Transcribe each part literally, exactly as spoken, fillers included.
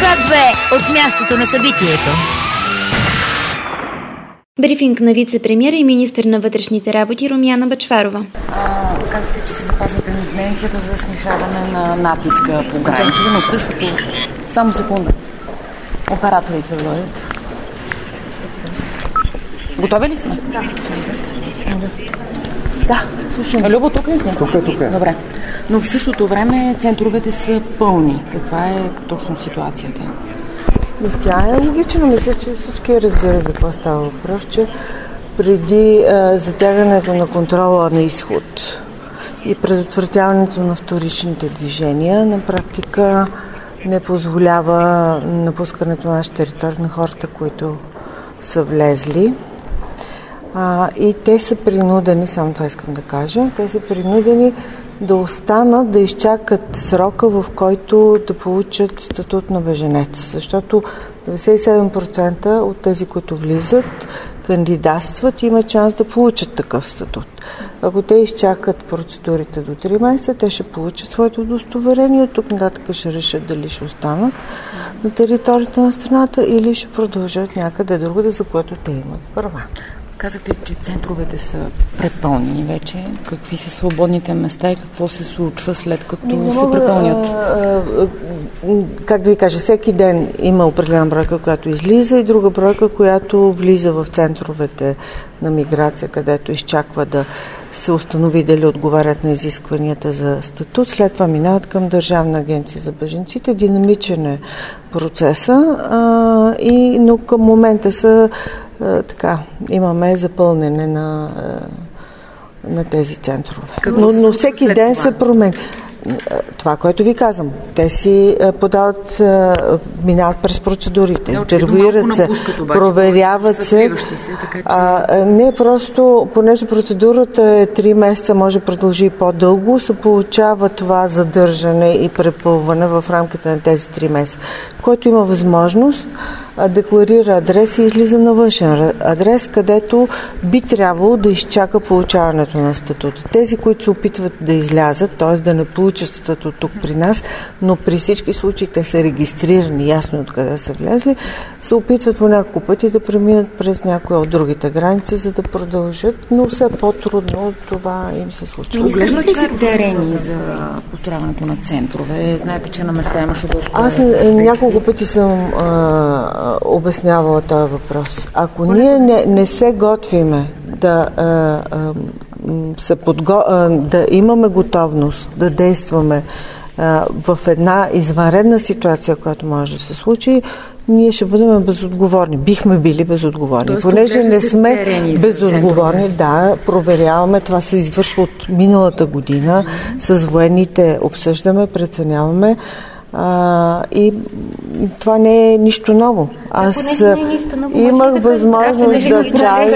Ка две от мястото на събитието. Брифинг на вице-премиера и министър на вътрешните работи Румяна Бъчварова. А, казахте, че се запазвате тенденцията за снижаване на натиска по границите, но в същото... Само секунда. Операторите да дойдат. Готови ли сме? Да. Да, слушам. Любо, тук ли си? Тук е, тук е. Добре. Но в същото време центровете са пълни. Каква е точно ситуацията? Тя е логична. Мисля, че всички разбират за какво става въпрос, че преди а, затягането на контрола на изход и предотвратяването на вторичните движения, на практика не позволява напускането на нашата територия на хората, които са влезли. А, и те са принудени, само това искам да кажа, те са принудени да останат, да изчакат срока, в който да получат статут на бежанец. Защото деветдесет и седем процента от тези, които влизат, кандидатстват и имат шанс да получат такъв статут. Ако те изчакат процедурите до три месеца, те ще получат своето удостоверение, от тук нататък ще решат дали ще останат на територията на страната или ще продължат някъде другаде, за което те имат права. Казахте, че центровете са препълнени вече. Какви са свободните места и какво се случва след като не се препълнят? А, а, как да ви кажа, всеки ден има определена бройка, която излиза и друга бройка, която влиза в центровете на миграция, където изчаква да се установи дали отговарят на изискванията за статут. След това минават към Държавна агенция за бежанците. Динамичен е процеса, а, и, но към момента са а, така, имаме запълнене на, а, на тези центрове. Но, но всеки ден се променя. Това, което ви казвам, те си подават, минават през процедурите, интервюират се, проверяват се. А, не просто, понеже процедурата е три месеца, може да продължи по-дълго, се получава това задържане и препълване в рамките на тези три месеца. Който има възможност, декларира адрес и излиза на външен адрес, където би трябвало да изчака получаването на статут. Тези, които се опитват да излязат, т.е. да не получат статут тук при нас, но при всички случаи те са регистрирани, ясно откъде са влезли, се опитват по няколко пъти да преминат през някоя от другите граници, за да продължат, но все по-трудно това им се случва. Оглеждат ли се терени за построяването на центрове? Знаете, че на места имаше доста... Аз няколко пъти съм а, обяснявала този въпрос. Ако ние не, не се готвиме да, а, а, се подго... а, да имаме готовност да действаме а, в една извънредна ситуация, която може да се случи, ние ще бъдем безотговорни. Бихме били безотговорни. Тоест, понеже не сме безотговорни, да, проверяваме. Това се извършва от миналата година. Mm-hmm. С военните обсъждаме, преценяваме. А, и това не е нищо ново. Аз не е нищо ново, имах възможност да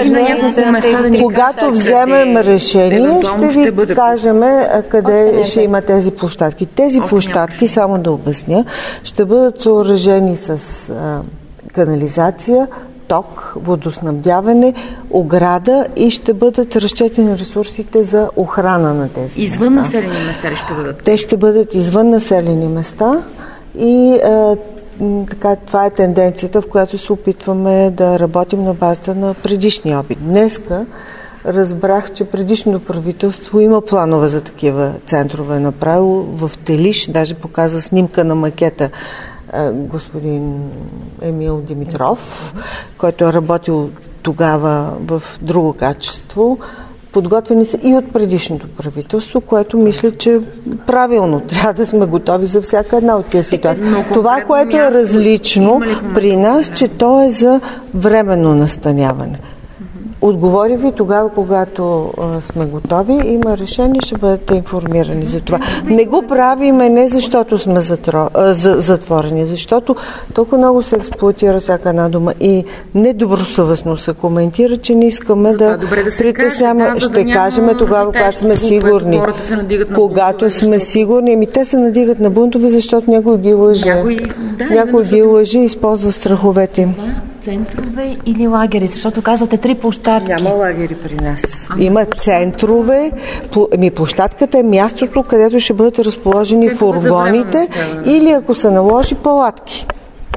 кажа, когато вземем решение, ще ви кажем къде ще има тези площадки. Тези площадки, само да обясня, ще бъдат съоръжени с а, канализация, ток, водоснабдяване, ограда и ще бъдат разчетени ресурсите за охрана на тези извън места. Населени места ли ще бъдат? Те ще бъдат извън населени места и а, така, това е тенденцията, в която се опитваме да работим на базата на предишния опит. Днеска разбрах, че предишното правителство има планове за такива центрове направило в Телиш, даже показа снимка на макета господин Емил Димитров, който е работил тогава в друго качество. Подготвени са и от предишното правителство, което мисля, че правилно трябва да сме готови за всяка една от тези ситуации. Това, което е различно при нас, че то е за временно настаняване. Отговоря ви тогава, когато а, сме готови, има решение, ще бъдете информирани за това. Не го правиме не защото сме затро, а, за, затворени, защото толкова много се експлоатира всяка една дума и недобросъвестно се коментира, че не искаме да, да притесняваме. Да, ще да кажем тогава, когато сме сигурни. Когато сме сигурни, ами те се надигат на бунтове, защото някой ги лъже. Някой, да, някой ги лъже и използва страховете им. Центрове или лагери? Защото казвате три площадки. Няма лагери при нас. А, има центрове. Ми площадката е мястото, където ще бъдат разположени фургоните или ако се наложи палатки.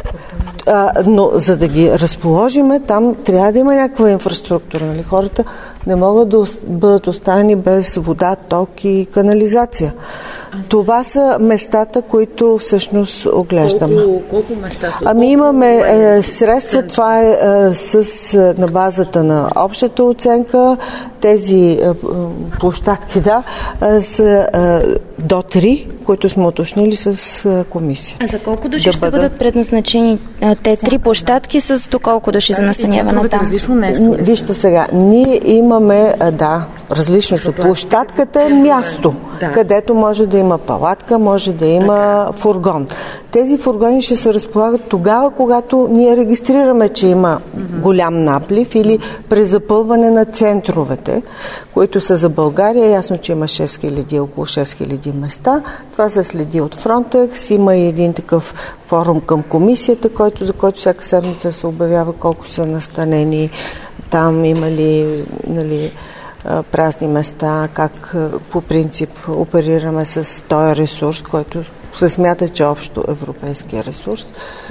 А, но за да ги разположиме, там трябва да има някаква инфраструктура. Нали? Хората не могат да бъдат оставени без вода, ток и канализация. Това са местата, които всъщност оглеждаме. Колко, колко места са? Ами имаме е, средства, това е, е с, на базата на общата оценка. Тези е, площадки, да, е, са е, до три, които сме уточнили с е, комисия. А за колко души да ще бъдат... бъдат предназначени е, те три площадки с до колко души за настаняване там? Различно нещо. Вижте сега, ние имаме, е, да, различното. Площадката е място, да, където може да има палатка, може да има така фургон. Тези фургони ще се разполагат тогава, когато ние регистрираме, че има mm-hmm. голям наплив или презапълване на центровете, които са за България. Ясно, че има шест хиляди, около шест хиляди места. Това се следи от Frontex. Има и един такъв форум към комисията, който, за който всяка седмица се обявява колко са настанени. Там има ли, нали, празни места, как по принцип оперираме с този ресурс, който се смята, че е общо европейския ресурс.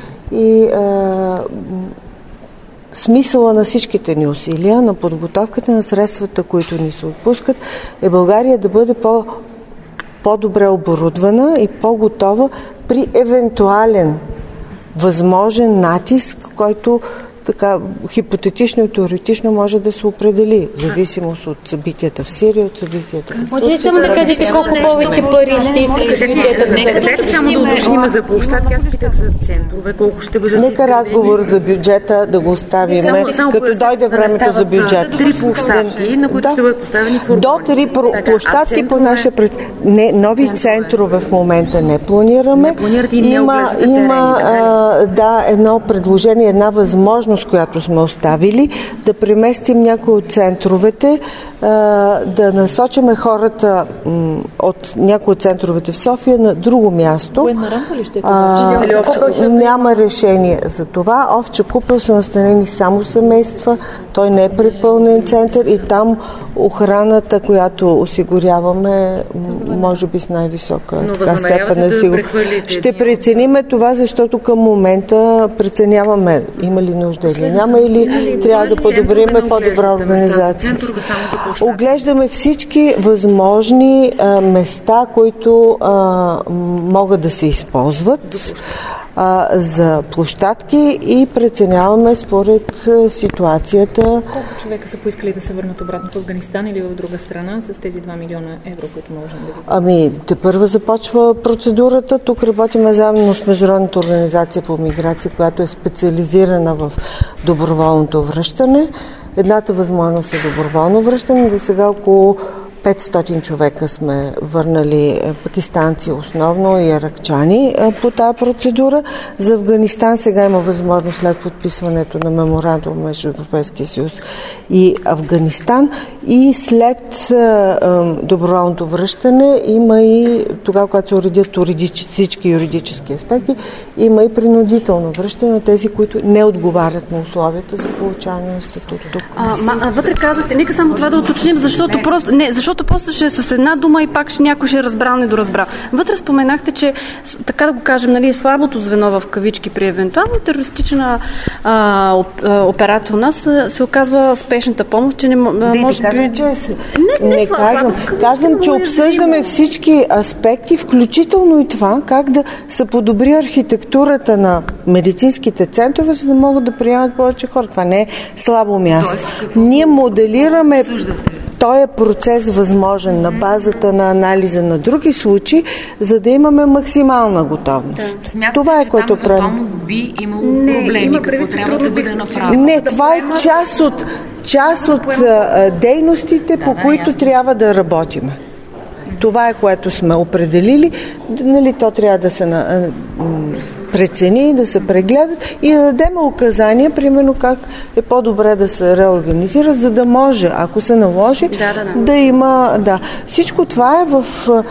И а, смисъла на всичките ни усилия, на подготовката на средствата, които ни се отпускат, е България да бъде по, по-добре оборудвана и по-готова при евентуален възможен натиск, който така хипотетично и теоретично може да се определи, в зависимост от събитията в Сирия, от събитията в Турция. Може само да кажете колко повече пари ще искате? Нека само да уточним за площадки. Аз питах за центрове, колко ще бъдат. Нека разговор за бюджета да го оставим, като дойде времето за бюджет. Три площадки, на които ще бъдат поставени фургони. До три площадки по нашия пред... Не, нови центрове в момента не планираме. Има, има да, едно предложение, една възможност, която сме оставили, да преместим някои от центровете, да насочиме хората от някои от центровете в София на друго място. А, няма решение за това. Овча купел са настанени само семейства, той не е препълнен център и там охраната, която осигуряваме, може би с най-висока така степен на сигурност. Ще прецениме това, защото към момента преценяваме има ли нужда или няма, или трябва да подобриме по-добра организация. Оглеждаме всички възможни а, места, които а, могат да се използват а, за площадки и преценяваме според а, ситуацията. Колко човека са поискали да се върнат обратно в Афганистан или в друга страна с тези два милиона евро, които можем да видим? Ами, тепърва започва процедурата. Тук работим заедно с Международната организация по миграция, която е специализирана в доброволното връщане. Едната възможност е доброволно връщане. До сега около петстотин човека сме върнали, пакистанци основно и иракчани по тази процедура. За Афганистан сега има възможност след подписването на меморандум между Европейския съюз и Афганистан и след доброволното връщане има и тогава, когато се уредят всички юридически аспекти, има и принудително връщане на тези, които не отговарят на условията за получаване на статут тук. А, а вътре казвате, нека само това да уточним, защото не. просто не, защото после ще е с една дума и пак ще някой ще е разбрал, недоразбрал. Вътре споменахте, че така да го кажем, нали, слабото звено в кавички при евентуална терористична а, операция у нас се оказва спешната помощ, че не може да кажем, че не, не, не казвам. Казвам, че обсъждаме всички аспекти, включително и това, как да се подобри архитектурата на медицинските центрове, за да могат да приемат повече хора. Това не е слабо място. Ние моделираме този процес възможен на базата на анализа на други случаи, за да имаме максимална готовност. Да. Това е, което правим. Би имало проблеми, не, какво трябва да бъде направено. Не, това е част от, част от а, дейностите, да, по да, които ясно. трябва да работим. Това е, което сме определили. Нали, то трябва да се на, прецени, да се прегледат и да дадем указания, примерно как е по-добре да се реорганизират, за да може, ако се наложи, да, да, да. да има... Да. Всичко това е в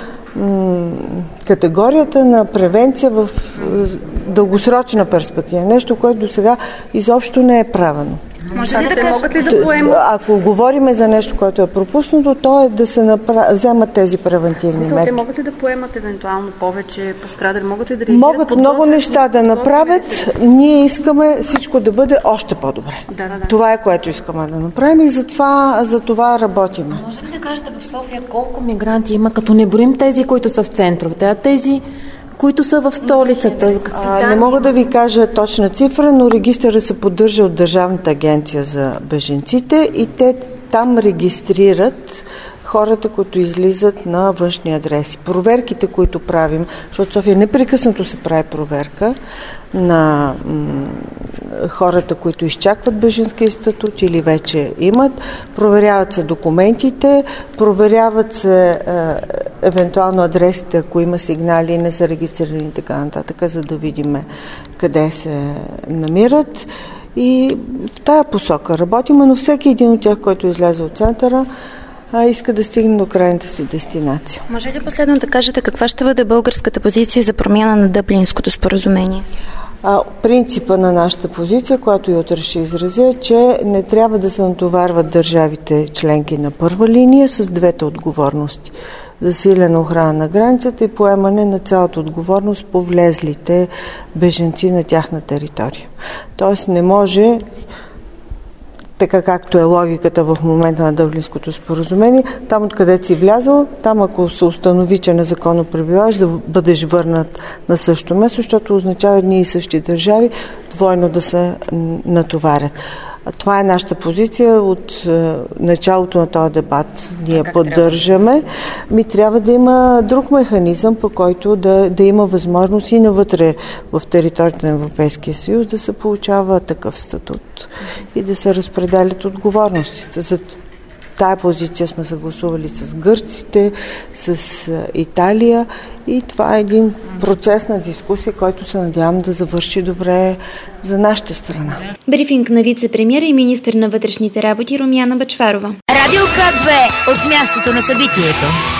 м- категорията на превенция в дългосрочна перспектива. Нещо, което до сега изобщо не е правено. Може ли да Те могат ли Т- да поемат? Ако говорим за нещо, което е пропуснато, то е да се напра... вземат тези превентивни Мисля, те мерки. могат ли да поемат евентуално повече пострадали? Могат ли да реагират? Могат много подготвят- неща да направят. Ние искаме всичко да бъде още по-добре. Да, да, да. Това е, което искаме да направим и затова, за това работим. Може ли да кажете в София колко мигранти има, като не броим тези, които са в центровете, а тези, които са в столицата? А, не мога да ви кажа точна цифра, но регистъра се поддържа от Държавната агенция за бежанците и те там регистрират хората, които излизат на външни адреси. Проверките, които правим, защото в София непрекъснато се прави проверка на м- хората, които изчакват бежанския статут или вече имат, проверяват се документите, проверяват се е, евентуално адресите, ако има сигнали и не са регистрирани и така нататък, за да видим къде се намират. И в тая посока работим, но всеки един от тях, който излезе от центъра, а иска да стигне до крайната си дестинация. Може ли последно да кажете каква ще бъде българската позиция за промяна на Дъблинското споразумение? А, принципа на нашата позиция, която и утре ще изразя, е, че не трябва да се натоварват държавите членки на първа линия с двете отговорности. Засилена охрана на границата и поемане на цялата отговорност по влезлите бежанци на тяхна територия. Тоест не може, така както е логиката в момента на Дъблинското споразумение, там откъде си влязъл, там ако се установи, че незаконно пребиваваш, да бъдеш върнат на същото место, защото означава едни и същи държави двойно да се натоварят. Това е нашата позиция от е, началото на този дебат. Ние поддържаме. Ми трябва да има друг механизъм, по който да, да има възможност и навътре в територията на Европейския съюз да се получава такъв статут и да се разпределят отговорностите. За тая позиция сме съгласували с гърците, с Италия и това е един процес на дискусия, който се надявам да завърши добре за нашата страна. Брифинг на вице-премиера и министър на вътрешните работи Румяна Бъчварова. Радио К две от мястото на събитието.